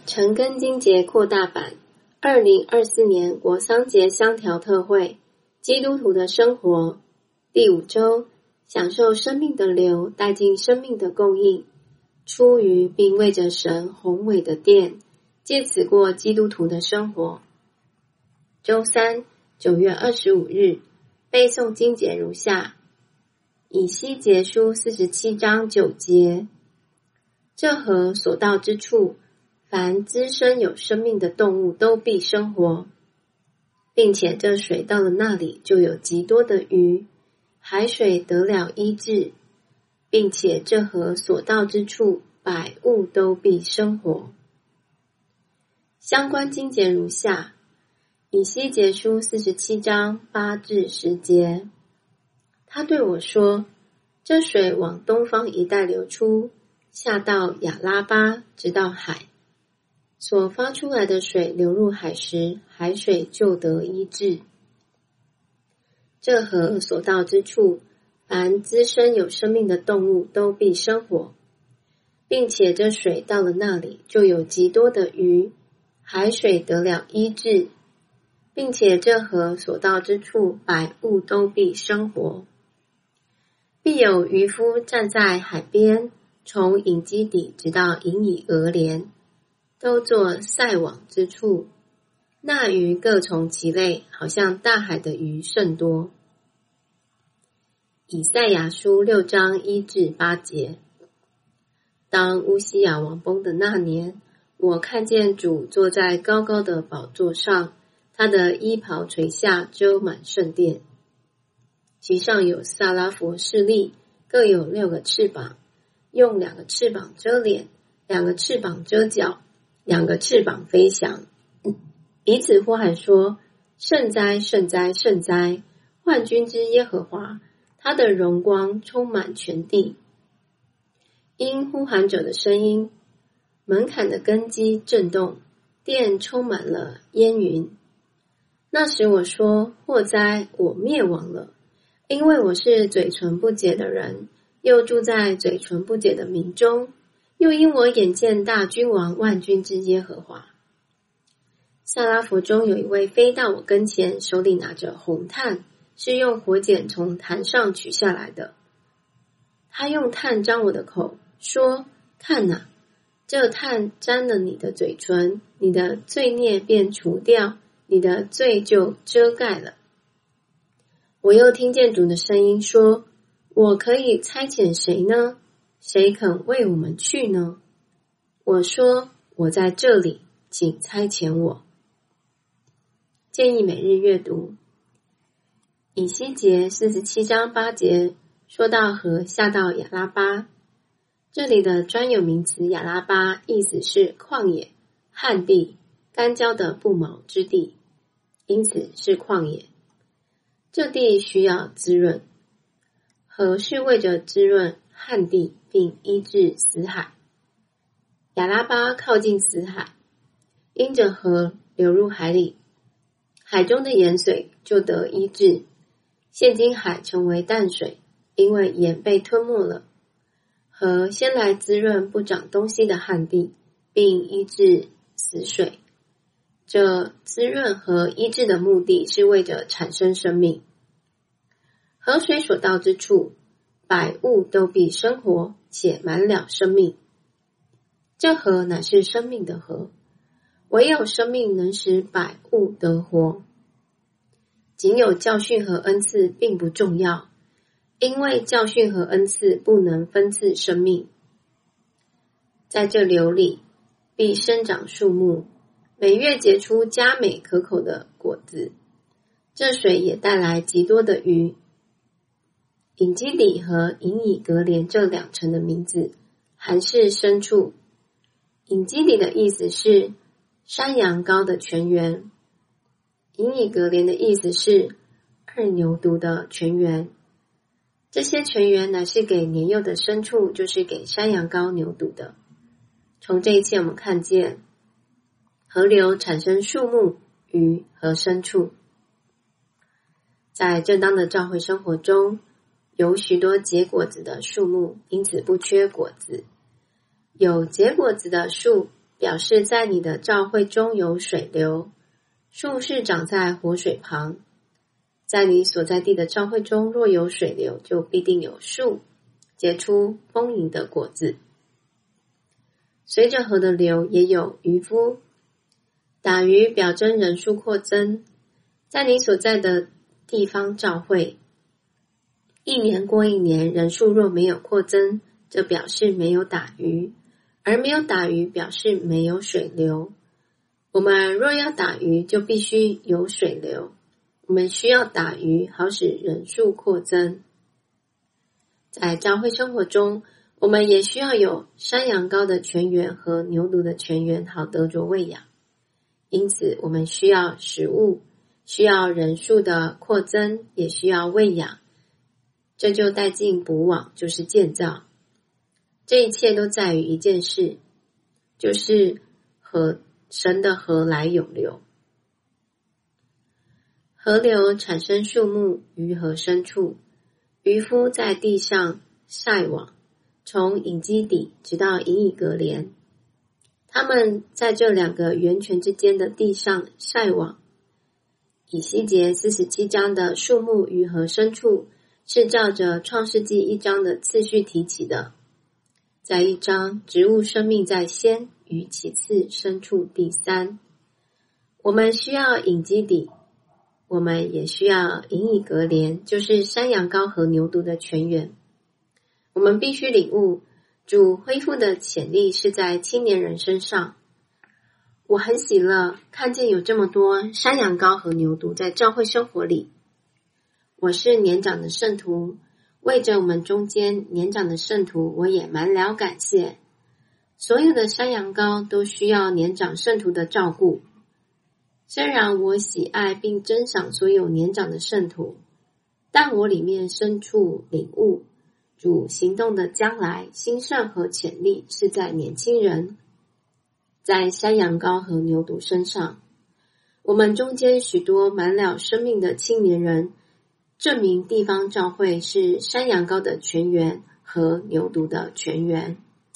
陈根金节扩大版2024年国丧节香调特会基督徒的生活第5周，享受生命的流，带进生命的供应，出于并为着神宏伟的殿，借此过基督徒的生活。周三9月25日背诵经节如下：以西结书47章9节，这河所到之处，凡滋生有生命的动物都必生活，并且这水到了那里，就有极多的鱼，海水得了医治，并且这河所到之处，百物都必生活。相关经节如下：以西结书47章8至10节，他对我说，这水往东方一带流出，下到亚拉巴，直到海，所发出来的水流入海时，海水就得医治。这河所到之处，凡滋生有生命的动物都必生活，并且这水到了那里，就有极多的鱼，海水得了医治，并且这河所到之处，百物都必生活。必有渔夫站在海边，从隐基底直到隐以俄连，都作晒网之处，那鱼各从其类，好像大海的鱼甚多。以赛亚书6章1至8节，当乌西雅王崩的那年，我看见主坐在高高的宝座上，他的衣袍垂下，遮满圣殿，其上有撒拉弗侍立，各有6个翅膀，用2个翅膀遮脸，2个翅膀遮脚，2个翅膀飞翔，彼此呼喊说，圣哉，圣哉，圣哉，万军之耶和华，他的荣光充满全地。因呼喊者的声音，门槛的根基震动，殿充满了烟云。那时我说，祸哉，我灭亡了，因为我是嘴唇不洁的人，又住在嘴唇不洁的民中，又因我眼见大君王万军之耶和华。撒拉弗中有一位飞到我跟前，手里拿着红炭，是用火剪从坛上取下来的。他用炭张我的口，说，看哪，这炭沾了你的嘴唇，你的罪孽便除掉，你的罪就遮盖了。我又听见主的声音说，我可以差遣谁呢？谁肯为我们去呢？我说，我在这里，请差遣我。建议每日阅读。以西结47章8节说到河下到亚拉巴，这里的专有名词亚拉巴意思是旷野、旱地、干焦的不毛之地，因此是旷野。这地需要滋润，河是为着滋润旱地并医治死海。亚拉巴靠近死海，因着河流入海里，海中的盐水就得医治。现今海成为淡水，因为盐被吞没了。河先来滋润不长东西的旱地，并医治死水。这滋润和医治的目的是为着产生生命。河水所到之处，百物都必生活，且满了生命。这河乃是生命的河，唯有生命能使百物得活。仅有教训和恩赐并不重要，因为教训和恩赐不能分赐生命。在这流里必生长树木，每月结出佳美可口的果子。这水也带来极多的鱼。隐基底和隐以格连这2城的名字含是深处。隐基底的意思是山羊羔的泉源，隐以格连的意思是2牛犊的泉源。这些泉源乃是给年幼的牲畜，就是给山羊羔牛犊的。从这一切我们看见河流产生树木、鱼和牲畜。在正当的教会生活中，有许多结果子的树木，因此不缺果子。有结果子的树， 表示在你的教会中有水流。树是长在活水旁，在你所在地的教会中若有水流，就必定有树，结出丰盈的果子。随着河的流也有渔夫。打鱼表征人数扩增，在你所在的地方教会，一年过一年，人数若没有扩增，这表示没有打鱼，而没有打鱼表示没有水流。我们若要打鱼，就必须有水流。我们需要打鱼，好使人数扩增。在教会生活中，我们也需要有山羊羔的泉源和牛犊的泉源，好得着喂养。因此，我们需要食物，需要人数的扩增，也需要喂养。这就带进补网，就是建造。这一切都在于一件事，就是神的河来涌流。河流产生树木于河深处，渔夫在地上晒网，从隐基底直到隐以革连。他们在这两个源泉之间的地上晒网。以西结47章的树木于河深处是照着创世纪1章的次序提起的。在1章，植物生命在先，于其次深处第三。我们需要隐基底，我们也需要隐以革连，就是山羊羔和牛犊的泉源。我们必须领悟，主恢复的潜力是在青年人身上。我很喜乐，看见有这么多山羊羔和牛犊在教会生活里。我是年长的圣徒，为着我们中间年长的圣徒，我也满了感谢。所有的山羊羔都需要年长圣徒的照顾。虽然我喜爱并珍赏所有年长的圣徒，但我里面深处领悟，主行动的将来兴盛和潜力是在年轻人，在山羊羔和牛犊身上。我们中间许多满了生命的青年人，证明地方教会是山羊羔的泉源和牛犊的泉源。